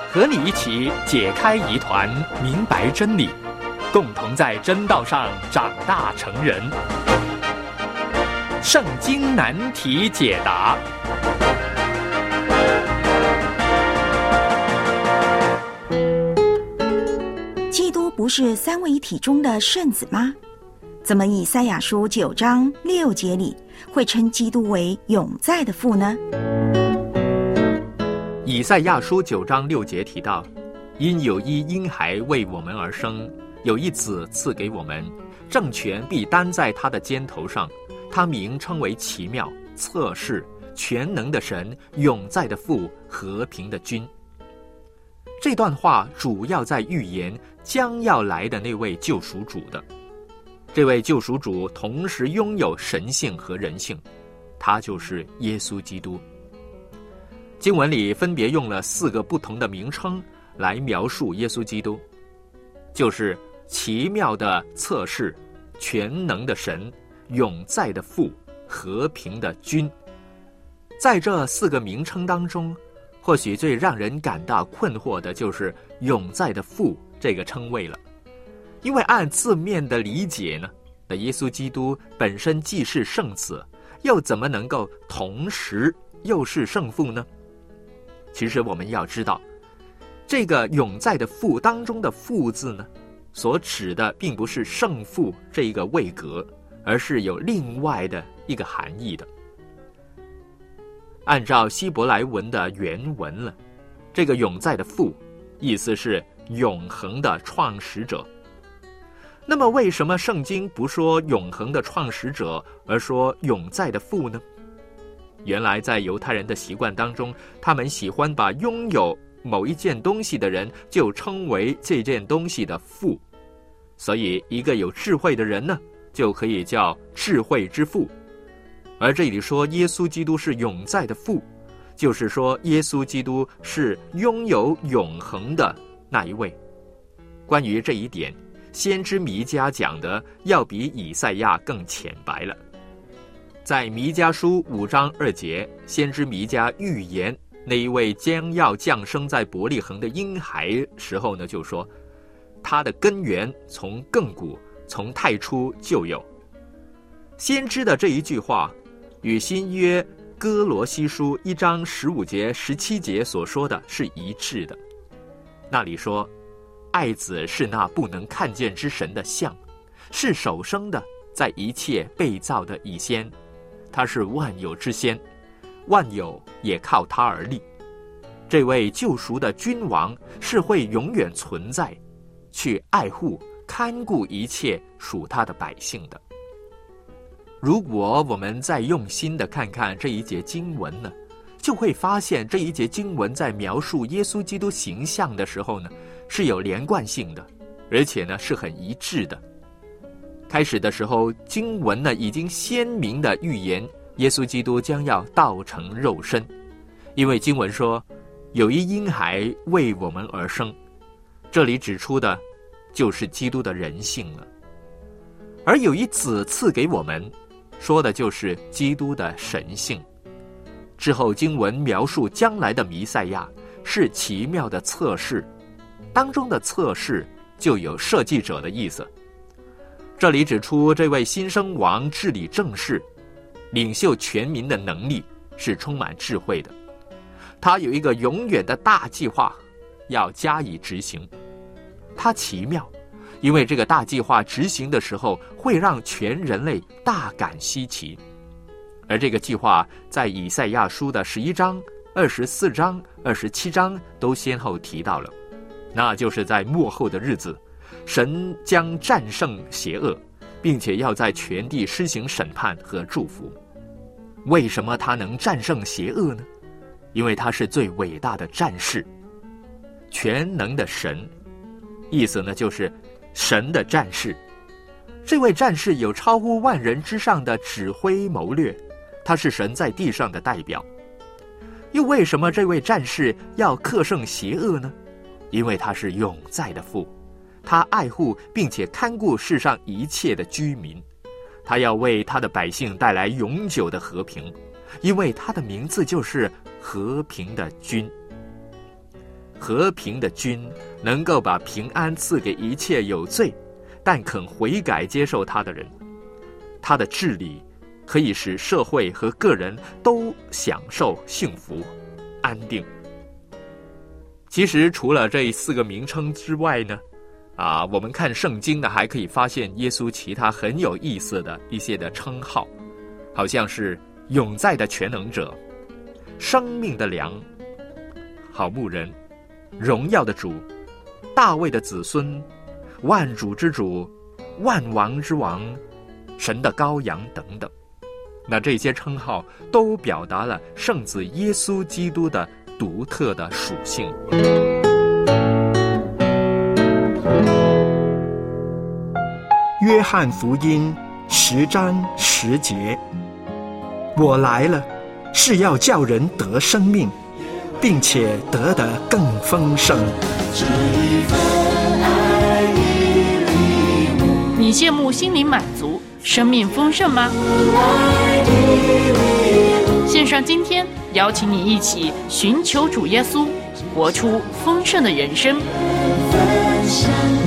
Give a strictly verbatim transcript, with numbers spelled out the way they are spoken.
和你一起解开疑团，明白真理，共同在真道上长大成人。圣经难题解答。 基督不是三位一体中的圣子吗？怎么以赛亚书九章六节里会称基督为永在的父呢？ 以赛亚书九章六节提到，因有一婴孩为我们而生，有一子赐给我们，政权必担在他的肩头上，他名称为奇妙、策士、全能的神、永在的父、和平的君。这段话主要在预言将要来的那位救赎主的。这位救赎主同时拥有神性和人性，他就是耶稣基督。经文里分别用了四个不同的名称来描述耶稣基督，就是奇妙的策士、全能的神、永在的父、和平的君。在这四个名称当中，或许最让人感到困惑的就是永在的父这个称谓了。因为按字面的理解呢，那耶稣基督本身既是圣子，又怎么能够同时又是圣父呢？其实我们要知道，这个永在的父当中的父字呢，所指的并不是圣父这一个位格，而是有另外的一个含义的。按照希伯来文的原文了，这个永在的父意思是永恒的创始者。那么为什么圣经不说永恒的创始者，而说永在的父呢？原来在犹太人的习惯当中，他们喜欢把拥有某一件东西的人就称为这件东西的父，所以一个有智慧的人呢，就可以叫智慧之父。而这里说耶稣基督是永在的父，就是说耶稣基督是拥有永恒的那一位。关于这一点，先知弥迦讲的要比以赛亚更浅白了。在弥迦书五章二节，先知弥迦预言那一位将要降生在伯利恒的婴孩时候呢，就说他的根源从亘古，从太初就有。先知的这一句话与新约哥罗西书一章十五节十七节所说的是一致的。那里说，爱子是那不能看见之神的像，是首生的，在一切被造的以先，他是万有之先，万有也靠他而立。这位救赎的君王是会永远存在，去爱护看顾一切属他的百姓的。如果我们再用心地看看这一节经文呢，就会发现这一节经文在描述耶稣基督形象的时候呢，是有连贯性的，而且呢是很一致的。开始的时候，经文呢已经鲜明地预言耶稣基督将要道成肉身，因为经文说有一婴孩为我们而生，这里指出的就是基督的人性了。而有一子赐给我们，说的就是基督的神性。之后经文描述将来的弥赛亚是奇妙的策士，当中的策士就有设计者的意思。这里指出这位新生王治理政事，领袖全民的能力是充满智慧的，他有一个永远的大计划要加以执行。他奇妙，因为这个大计划执行的时候会让全人类大感稀奇。而这个计划在以赛亚书的十一章、二十四章、二十七章都先后提到了，那就是在末后的日子，神将战胜邪恶，并且要在全地施行审判和祝福。为什么他能战胜邪恶呢？因为他是最伟大的战士，全能的神，意思呢就是神的战士。这位战士有超乎万人之上的指挥谋略，他是神在地上的代表。又为什么这位战士要克胜邪恶呢？因为他是永在的父，他爱护并且看顾世上一切的居民，他要为他的百姓带来永久的和平，因为他的名字就是和平的君。 和平的君，能够把平安赐给一切有罪但肯悔改接受他的人。他的治理可以使社会和个人都享受幸福安定。其实除了这四个名称之外呢，啊，我们看圣经呢，还可以发现耶稣其他很有意思的一些的称号，好像是永在的全能者、生命的粮、好牧人、荣耀的主、大卫的子孙、万主之主、万王之王、神的羔羊等等。那这些称号都表达了圣子耶稣基督的独特的属性。 约翰福音十章十节，我来了，是要叫人得生命，并且得得更丰盛。 你羡慕心灵满足、生命丰盛吗？线上今天邀请你一起寻求主耶稣，活出丰盛的人生。